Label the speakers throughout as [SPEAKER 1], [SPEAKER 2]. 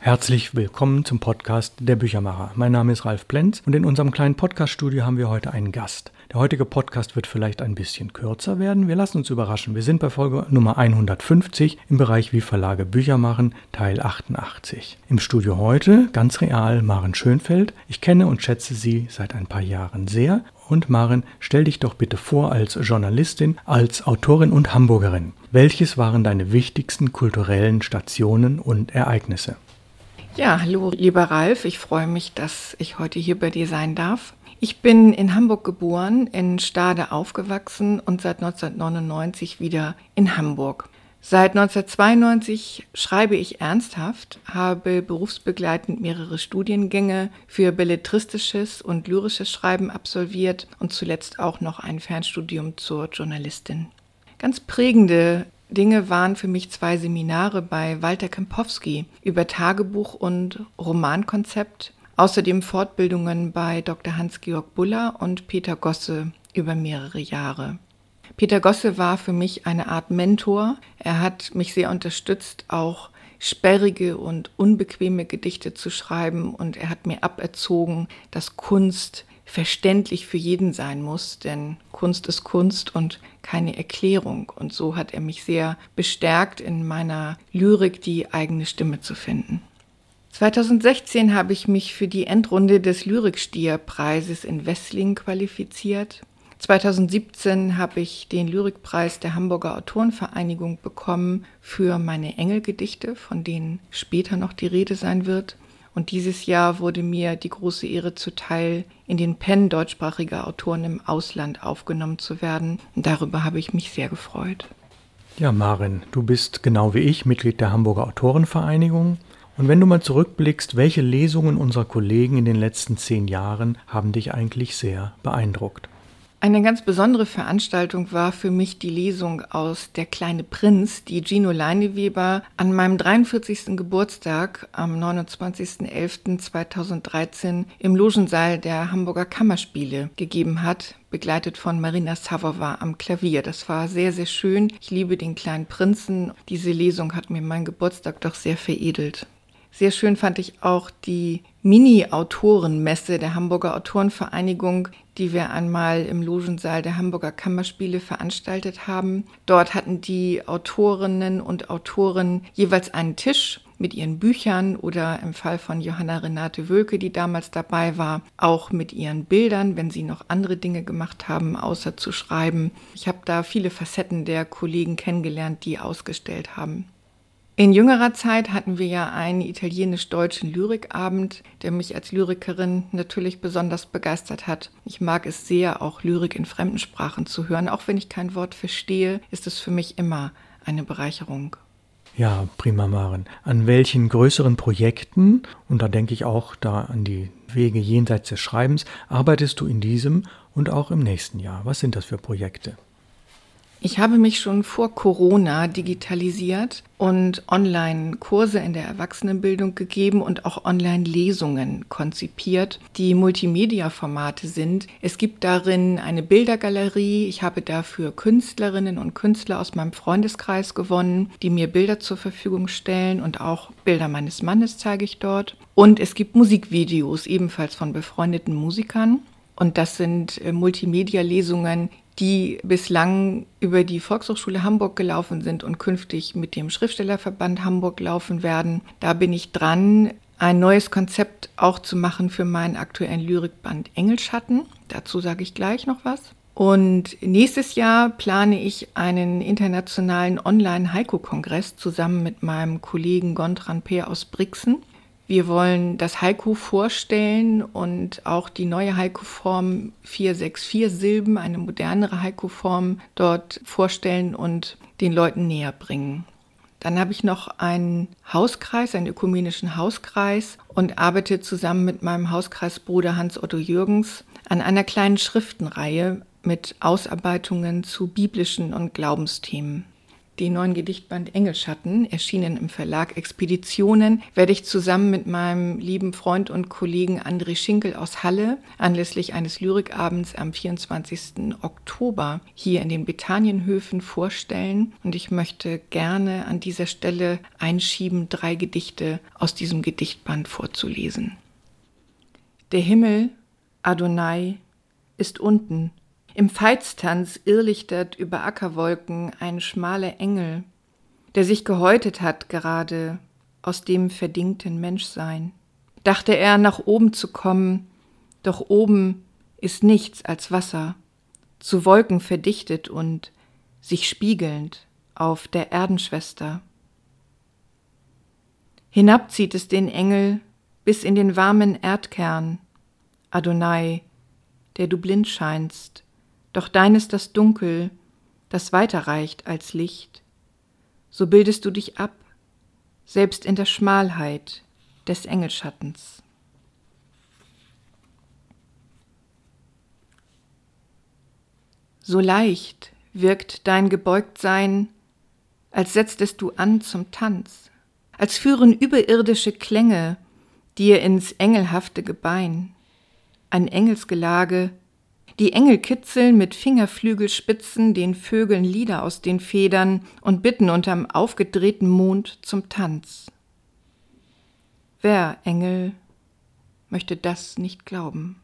[SPEAKER 1] Herzlich willkommen zum Podcast der Büchermacher. Mein Name ist Ralf Plenz und in unserem kleinen Podcaststudio haben wir heute einen Gast. Der heutige Podcast wird vielleicht ein bisschen kürzer werden. Wir lassen uns überraschen. Wir sind bei Folge Nummer 150 im Bereich Wie Verlage Bücher machen, Teil 88. Im Studio heute, ganz real, Maren Schönfeld. Ich kenne und schätze sie seit ein paar Jahren sehr. Und Maren, stell dich doch bitte vor als Journalistin, als Autorin und Hamburgerin. Welches waren deine wichtigsten kulturellen Stationen und Ereignisse?
[SPEAKER 2] Ja, hallo lieber Ralf, ich freue mich, dass ich heute hier bei dir sein darf. Ich bin in Hamburg geboren, in Stade aufgewachsen und seit 1999 wieder in Hamburg. Seit 1992 schreibe ich ernsthaft, habe berufsbegleitend mehrere Studiengänge für belletristisches und lyrisches Schreiben absolviert und zuletzt auch noch ein Fernstudium zur Journalistin. Ganz prägende Dinge waren für mich 2 Seminare bei Walter Kempowski über Tagebuch und Romankonzept, außerdem Fortbildungen bei Dr. Hans-Georg Buller und Peter Gosse über mehrere Jahre. Peter Gosse war für mich eine Art Mentor. Er hat mich sehr unterstützt, auch sperrige und unbequeme Gedichte zu schreiben, und er hat mir aberzogen, dass Kunst verständlich für jeden sein muss, denn Kunst ist Kunst und keine Erklärung. Und so hat er mich sehr bestärkt, in meiner Lyrik die eigene Stimme zu finden. 2016 habe ich mich für die Endrunde des Lyrikstier-Preises in Wesslingen qualifiziert. 2017 habe ich den Lyrikpreis der Hamburger Autorenvereinigung bekommen für meine Engelgedichte, von denen später noch die Rede sein wird. Und dieses Jahr wurde mir die große Ehre zuteil, in den Pen deutschsprachiger Autoren im Ausland aufgenommen zu werden. Und darüber habe ich mich sehr gefreut.
[SPEAKER 1] Ja, Maren, du bist genau wie ich Mitglied der Hamburger Autorenvereinigung. Und wenn du mal zurückblickst, welche Lesungen unserer Kollegen in den letzten 10 Jahren haben dich eigentlich sehr beeindruckt?
[SPEAKER 2] Eine ganz besondere Veranstaltung war für mich die Lesung aus Der kleine Prinz, die Gino Leineweber an meinem 43. Geburtstag am 29.11.2013 im Logensaal der Hamburger Kammerspiele gegeben hat, begleitet von Marina Savova am Klavier. Das war sehr, sehr schön. Ich liebe den kleinen Prinzen. Diese Lesung hat mir meinen Geburtstag doch sehr veredelt. Sehr schön fand ich auch die Mini-Autorenmesse der Hamburger Autorenvereinigung, die wir einmal im Logensaal der Hamburger Kammerspiele veranstaltet haben. Dort hatten die Autorinnen und Autoren jeweils einen Tisch mit ihren Büchern oder im Fall von Johanna Renate Wölke, die damals dabei war, auch mit ihren Bildern, wenn sie noch andere Dinge gemacht haben, außer zu schreiben. Ich habe da viele Facetten der Kollegen kennengelernt, die ausgestellt haben. In jüngerer Zeit hatten wir ja einen italienisch-deutschen Lyrikabend, der mich als Lyrikerin natürlich besonders begeistert hat. Ich mag es sehr, auch Lyrik in fremden Sprachen zu hören. Auch wenn ich kein Wort verstehe, ist es für mich immer eine Bereicherung.
[SPEAKER 1] Ja, prima, Maren. An welchen größeren Projekten, und da denke ich auch da an die Wege jenseits des Schreibens, arbeitest du in diesem und auch im nächsten Jahr? Was sind das für Projekte?
[SPEAKER 2] Ich habe mich schon vor Corona digitalisiert und Online-Kurse in der Erwachsenenbildung gegeben und auch Online-Lesungen konzipiert, die Multimedia-Formate sind. Es gibt darin eine Bildergalerie. Ich habe dafür Künstlerinnen und Künstler aus meinem Freundeskreis gewonnen, die mir Bilder zur Verfügung stellen, und auch Bilder meines Mannes zeige ich dort. Und es gibt Musikvideos, ebenfalls von befreundeten Musikern. Und das sind Multimedia-Lesungen, die bislang über die Volkshochschule Hamburg gelaufen sind und künftig mit dem Schriftstellerverband Hamburg laufen werden. Da bin ich dran, ein neues Konzept auch zu machen für meinen aktuellen Lyrikband Engelschatten. Dazu sage ich gleich noch was. Und nächstes Jahr plane ich einen internationalen Online-Haiku-Kongress zusammen mit meinem Kollegen Gontran Peer aus Brixen. Wir wollen das Haiku vorstellen und auch die neue Haiku-Form 464 Silben, eine modernere Haiku-Form, dort vorstellen und den Leuten näher bringen. Dann habe ich noch einen Hauskreis, einen ökumenischen Hauskreis, und arbeite zusammen mit meinem Hauskreisbruder Hans-Otto Jürgens an einer kleinen Schriftenreihe mit Ausarbeitungen zu biblischen und Glaubensthemen. Den neuen Gedichtband Engelschatten, erschienen im Verlag Expeditionen, werde ich zusammen mit meinem lieben Freund und Kollegen André Schinkel aus Halle anlässlich eines Lyrikabends am 24. Oktober hier in den Betanienhöfen vorstellen. Und ich möchte gerne an dieser Stelle einschieben, 3 Gedichte aus diesem Gedichtband vorzulesen. Der Himmel, Adonai, ist unten. Im Veitstanz irrlichtert über Ackerwolken ein schmaler Engel, der sich gehäutet hat gerade aus dem verdingten Menschsein. Dachte er, nach oben zu kommen, doch oben ist nichts als Wasser, zu Wolken verdichtet und sich spiegelnd auf der Erdenschwester. Hinab zieht es den Engel bis in den warmen Erdkern, Adonai, der du blind scheinst, doch dein ist das Dunkel, das weiter reicht als Licht. So bildest du dich ab, selbst in der Schmalheit des Engelschattens. So leicht wirkt dein Gebeugtsein, als setztest du an zum Tanz, als führen überirdische Klänge dir ins engelhafte Gebein. Ein Engelsgelage, die Engel kitzeln mit Fingerflügelspitzen den Vögeln Lieder aus den Federn und bitten unterm aufgedrehten Mond zum Tanz. Wer, Engel, möchte das nicht glauben?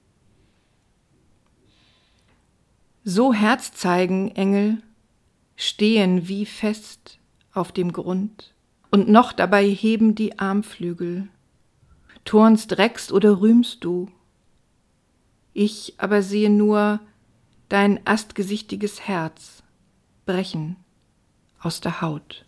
[SPEAKER 2] So Herzzeigen, Engel, stehen wie fest auf dem Grund und noch dabei heben die Armflügel. Turnst, reckst oder rühmst du? Ich aber sehe nur dein astgesichtiges Herz brechen aus der Haut.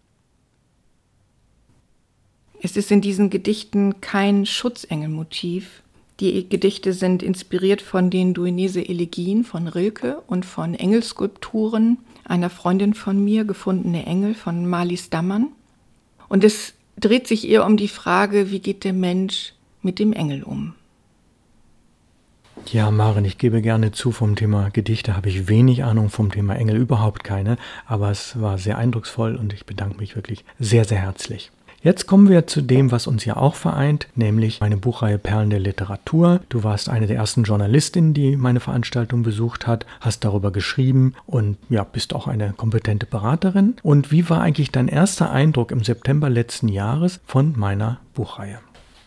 [SPEAKER 2] Es ist in diesen Gedichten kein Schutzengelmotiv. Die Gedichte sind inspiriert von den Duinese-Elegien von Rilke und von Engelskulpturen einer Freundin von mir, gefundene Engel von Marlies Dammann. Und es dreht sich eher um die Frage, wie geht der Mensch mit dem Engel um?
[SPEAKER 1] Ja, Maren, ich gebe gerne zu, vom Thema Gedichte habe ich wenig Ahnung, vom Thema Engel überhaupt keine, aber es war sehr eindrucksvoll und ich bedanke mich wirklich sehr, sehr herzlich. Jetzt kommen wir zu dem, was uns ja auch vereint, nämlich meine Buchreihe Perlen der Literatur. Du warst eine der ersten Journalistinnen, die meine Veranstaltung besucht hat, hast darüber geschrieben und ja, bist auch eine kompetente Beraterin. Und wie war eigentlich dein erster Eindruck im September letzten Jahres von meiner Buchreihe?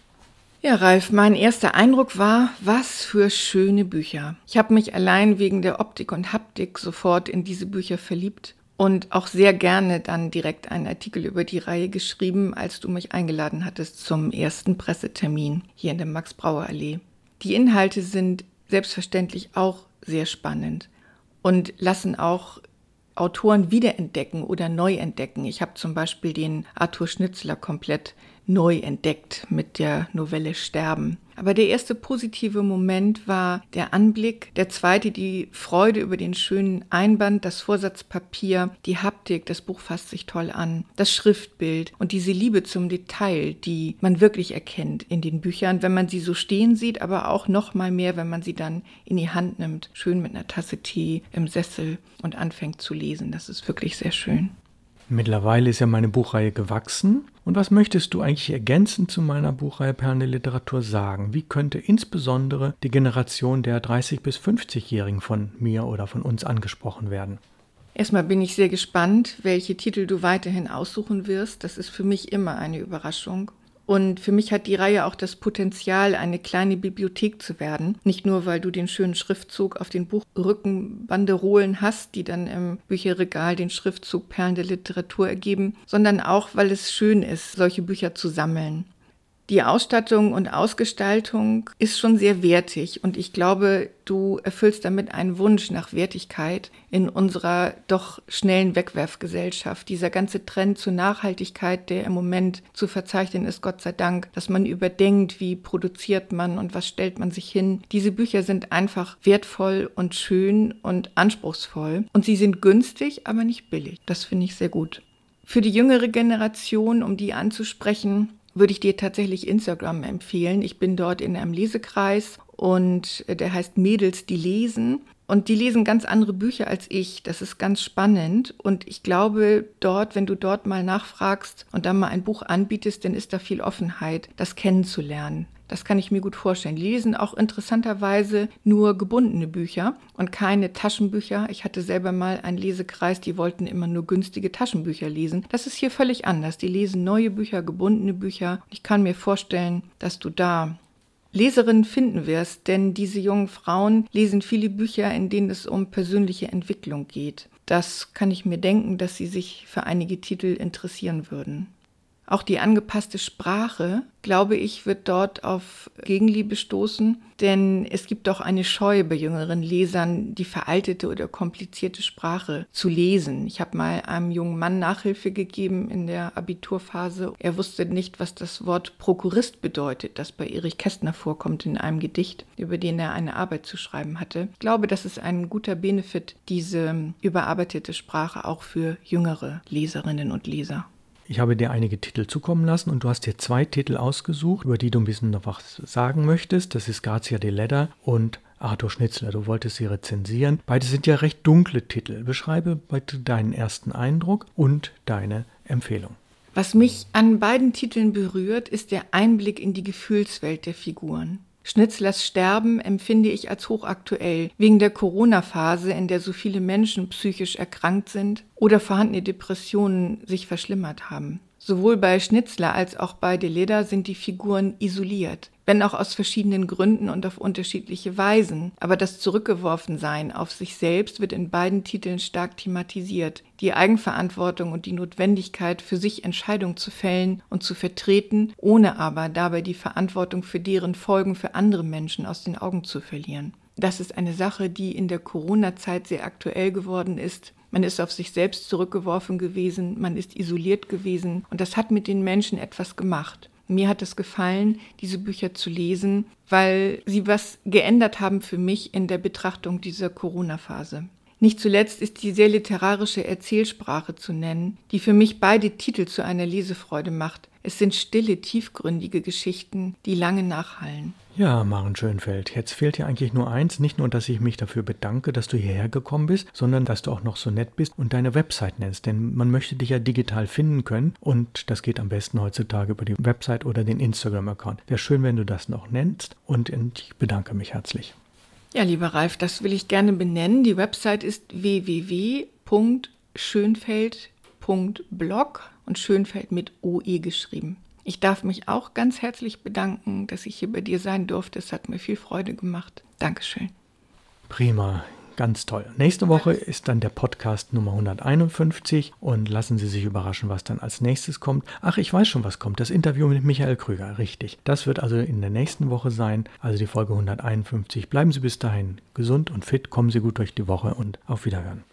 [SPEAKER 2] Ja, Ralf, mein erster Eindruck war, was für schöne Bücher. Ich habe mich allein wegen der Optik und Haptik sofort in diese Bücher verliebt und auch sehr gerne dann direkt einen Artikel über die Reihe geschrieben, als du mich eingeladen hattest zum ersten Pressetermin hier in der Max-Brauer-Allee. Die Inhalte sind selbstverständlich auch sehr spannend und lassen auch Autoren wiederentdecken oder neu entdecken. Ich habe zum Beispiel den Arthur Schnitzler komplett neu entdeckt mit der Novelle Sterben. Aber der erste positive Moment war der Anblick, der zweite die Freude über den schönen Einband, das Vorsatzpapier, die Haptik, das Buch fasst sich toll an, das Schriftbild und diese Liebe zum Detail, die man wirklich erkennt in den Büchern, wenn man sie so stehen sieht, aber auch noch mal mehr, wenn man sie dann in die Hand nimmt, schön mit einer Tasse Tee im Sessel und anfängt zu lesen. Das ist wirklich sehr schön.
[SPEAKER 1] Mittlerweile ist ja meine Buchreihe gewachsen. Und was möchtest du eigentlich ergänzend zu meiner Buchreihe Perlen der Literatur sagen? Wie könnte insbesondere die Generation der 30- bis 50-Jährigen von mir oder von uns angesprochen werden?
[SPEAKER 2] Erstmal bin ich sehr gespannt, welche Titel du weiterhin aussuchen wirst. Das ist für mich immer eine Überraschung. Und für mich hat die Reihe auch das Potenzial, eine kleine Bibliothek zu werden. Nicht nur, weil du den schönen Schriftzug auf den Buchrückenbanderolen hast, die dann im Bücherregal den Schriftzug Perlen der Literatur ergeben, sondern auch, weil es schön ist, solche Bücher zu sammeln. Die Ausstattung und Ausgestaltung ist schon sehr wertig und ich glaube, du erfüllst damit einen Wunsch nach Wertigkeit in unserer doch schnellen Wegwerfgesellschaft. Dieser ganze Trend zur Nachhaltigkeit, der im Moment zu verzeichnen ist, Gott sei Dank, dass man überdenkt, wie produziert man und was stellt man sich hin. Diese Bücher sind einfach wertvoll und schön und anspruchsvoll und sie sind günstig, aber nicht billig. Das finde ich sehr gut. Für die jüngere Generation, um die anzusprechen, würde ich dir tatsächlich Instagram empfehlen. Ich bin dort in einem Lesekreis und der heißt Mädels, die lesen. Und die lesen ganz andere Bücher als ich. Das ist ganz spannend. Und ich glaube, wenn du dort mal nachfragst und dann mal ein Buch anbietest, dann ist da viel Offenheit, das kennenzulernen. Das kann ich mir gut vorstellen. Die lesen auch interessanterweise nur gebundene Bücher und keine Taschenbücher. Ich hatte selber mal einen Lesekreis, die wollten immer nur günstige Taschenbücher lesen. Das ist hier völlig anders. Die lesen neue Bücher, gebundene Bücher. Ich kann mir vorstellen, dass du da Leserinnen finden wirst, denn diese jungen Frauen lesen viele Bücher, in denen es um persönliche Entwicklung geht. Das kann ich mir denken, dass sie sich für einige Titel interessieren würden. Auch die angepasste Sprache, glaube ich, wird dort auf Gegenliebe stoßen, denn es gibt doch eine Scheu bei jüngeren Lesern, die veraltete oder komplizierte Sprache zu lesen. Ich habe mal einem jungen Mann Nachhilfe gegeben in der Abiturphase. Er wusste nicht, was das Wort Prokurist bedeutet, das bei Erich Kästner vorkommt in einem Gedicht, über den er eine Arbeit zu schreiben hatte. Ich glaube, das ist ein guter Benefit, diese überarbeitete Sprache auch für jüngere Leserinnen und Leser.
[SPEAKER 1] Ich habe dir einige Titel zukommen lassen und du hast dir 2 Titel ausgesucht, über die du ein bisschen noch was sagen möchtest. Das ist Grazia Deledda und Arthur Schnitzler. Du wolltest sie rezensieren. Beide sind ja recht dunkle Titel. Beschreibe bitte deinen ersten Eindruck und deine Empfehlung.
[SPEAKER 2] Was mich an beiden Titeln berührt, ist der Einblick in die Gefühlswelt der Figuren. Schnitzlers Sterben empfinde ich als hochaktuell, wegen der Corona-Phase, in der so viele Menschen psychisch erkrankt sind oder vorhandene Depressionen sich verschlimmert haben. Sowohl bei Schnitzler als auch bei Deledda sind die Figuren isoliert, wenn auch aus verschiedenen Gründen und auf unterschiedliche Weisen. Aber das Zurückgeworfensein auf sich selbst wird in beiden Titeln stark thematisiert. Die Eigenverantwortung und die Notwendigkeit, für sich Entscheidungen zu fällen und zu vertreten, ohne aber dabei die Verantwortung für deren Folgen für andere Menschen aus den Augen zu verlieren. Das ist eine Sache, die in der Corona-Zeit sehr aktuell geworden ist. Man ist auf sich selbst zurückgeworfen gewesen, man ist isoliert gewesen und das hat mit den Menschen etwas gemacht. Mir hat es gefallen, diese Bücher zu lesen, weil sie was geändert haben für mich in der Betrachtung dieser Corona-Phase. Nicht zuletzt ist die sehr literarische Erzählsprache zu nennen, die für mich beide Titel zu einer Lesefreude macht. Es sind stille, tiefgründige Geschichten, die lange nachhallen.
[SPEAKER 1] Ja, Maren Schönfeld, jetzt fehlt dir eigentlich nur eins, nicht nur, dass ich mich dafür bedanke, dass du hierher gekommen bist, sondern dass du auch noch so nett bist und deine Website nennst, denn man möchte dich ja digital finden können und das geht am besten heutzutage über die Website oder den Instagram-Account. Wäre schön, wenn du das noch nennst und ich bedanke mich herzlich.
[SPEAKER 2] Ja, lieber Ralf, das will ich gerne benennen. Die Website ist www.schönfeld.blog und Schönfeld mit OE geschrieben. Ich darf mich auch ganz herzlich bedanken, dass ich hier bei dir sein durfte. Es hat mir viel Freude gemacht. Dankeschön.
[SPEAKER 1] Prima, ganz toll. Nächste Woche ist dann der Podcast Nummer 151 und lassen Sie sich überraschen, was dann als nächstes kommt. Ach, ich weiß schon, was kommt. Das Interview mit Michael Krüger, richtig. Das wird also in der nächsten Woche sein, also die Folge 151. Bleiben Sie bis dahin gesund und fit, kommen Sie gut durch die Woche und auf Wiederhören.